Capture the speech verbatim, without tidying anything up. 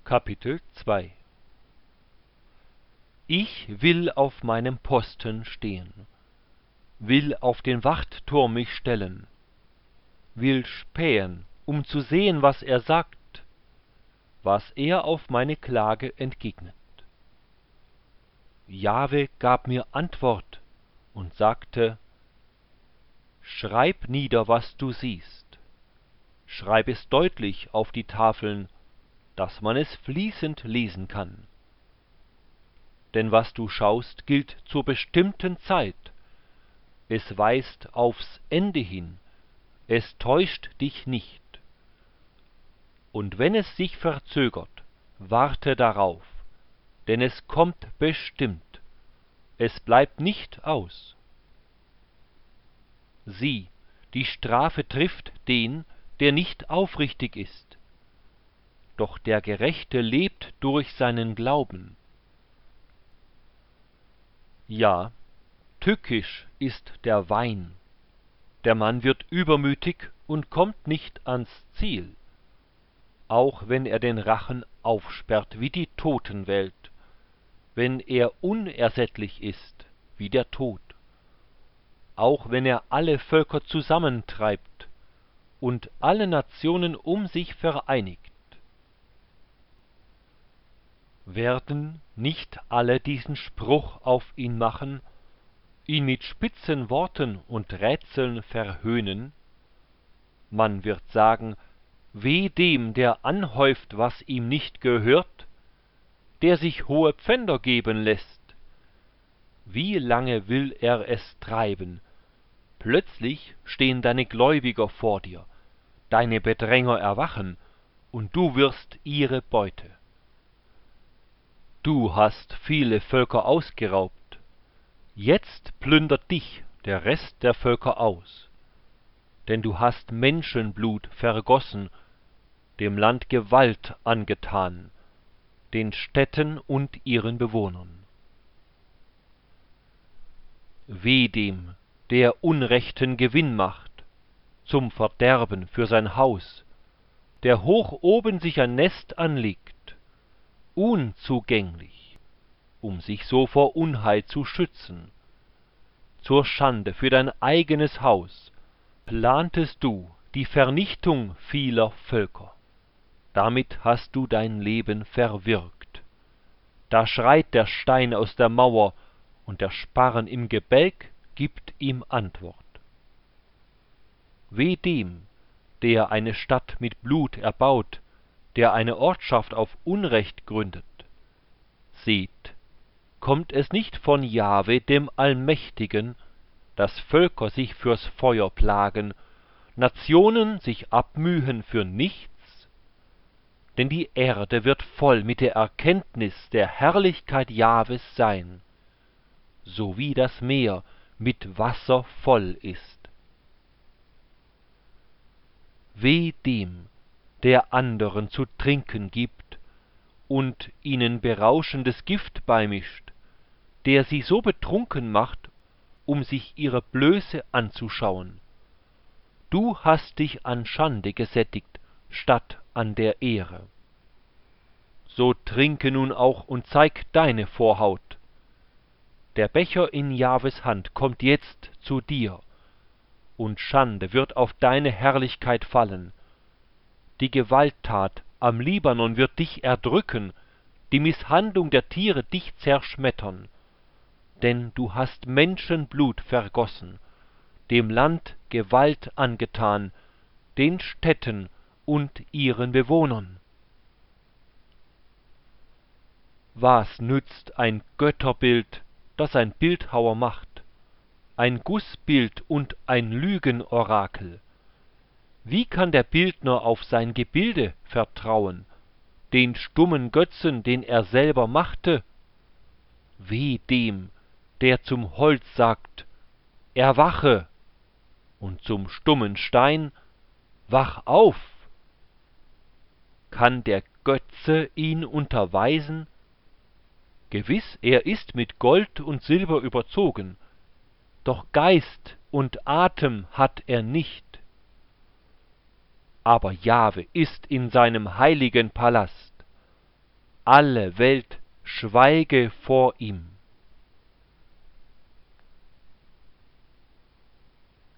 Kapitel zwei. Ich will auf meinem Posten stehen, will auf den Wachtturm mich stellen, will spähen, um zu sehen, was er sagt, was er auf meine Klage entgegnet. Jahwe gab mir Antwort und sagte: Schreib nieder, was du siehst, schreib es deutlich auf die Tafeln, dass man es fließend lesen kann. Denn was du schaust, gilt zur bestimmten Zeit, es weist aufs Ende hin, es täuscht dich nicht. Und wenn es sich verzögert, warte darauf, denn es kommt bestimmt, es bleibt nicht aus. Sieh, die Strafe trifft den, der nicht aufrichtig ist, doch der Gerechte lebt durch seinen Glauben. Ja, tückisch ist der Wein, der Mann wird übermütig und kommt nicht ans Ziel, auch wenn er den Rachen aufsperrt wie die Totenwelt, wenn er unersättlich ist wie der Tod, auch wenn er alle Völker zusammentreibt und alle Nationen um sich vereinigt. Werden nicht alle diesen Spruch auf ihn machen, ihn mit spitzen Worten und Rätseln verhöhnen? Man wird sagen: Weh dem, der anhäuft, was ihm nicht gehört, der sich hohe Pfänder geben lässt. Wie lange will er es treiben? Plötzlich stehen deine Gläubiger vor dir, deine Bedränger erwachen, und du wirst ihre Beute. Du hast viele Völker ausgeraubt, jetzt plündert dich der Rest der Völker aus, denn du hast Menschenblut vergossen, dem Land Gewalt angetan, den Städten und ihren Bewohnern. Weh dem, der unrechten Gewinn macht, zum Verderben für sein Haus, der hoch oben sich ein Nest anlegt, unzugänglich, um sich so vor Unheil zu schützen. Zur Schande für dein eigenes Haus plantest du die Vernichtung vieler Völker. Damit hast du dein Leben verwirkt. Da schreit der Stein aus der Mauer, und der Sparren im Gebälk gibt ihm Antwort. Weh dem, der eine Stadt mit Blut erbaut, der eine Ortschaft auf Unrecht gründet. Seht, kommt es nicht von Jahwe, dem Allmächtigen, dass Völker sich fürs Feuer plagen, Nationen sich abmühen für nichts? Denn die Erde wird voll mit der Erkenntnis der Herrlichkeit Jahwes sein, so wie das Meer mit Wasser voll ist. Weh dem, der anderen zu trinken gibt und ihnen berauschendes Gift beimischt, der sie so betrunken macht, um sich ihre Blöße anzuschauen. Du hast dich an Schande gesättigt, statt an der Ehre. So trinke nun auch und zeig deine Vorhaut. Der Becher in Jahwes Hand kommt jetzt zu dir, und Schande wird auf deine Herrlichkeit fallen. Die Gewalttat am Libanon wird dich erdrücken, die Misshandlung der Tiere dich zerschmettern. Denn du hast Menschenblut vergossen, dem Land Gewalt angetan, den Städten und ihren Bewohnern. Was nützt ein Götterbild, das ein Bildhauer macht, ein Gussbild und ein Lügenorakel? Wie kann der Bildner auf sein Gebilde vertrauen, den stummen Götzen, den er selber machte? Weh dem, der zum Holz sagt: Erwache, und zum stummen Stein: Wach auf! Kann der Götze ihn unterweisen? Gewiss, er ist mit Gold und Silber überzogen, doch Geist und Atem hat er nicht. Aber Jahwe ist in seinem heiligen Palast, alle Welt schweige vor ihm.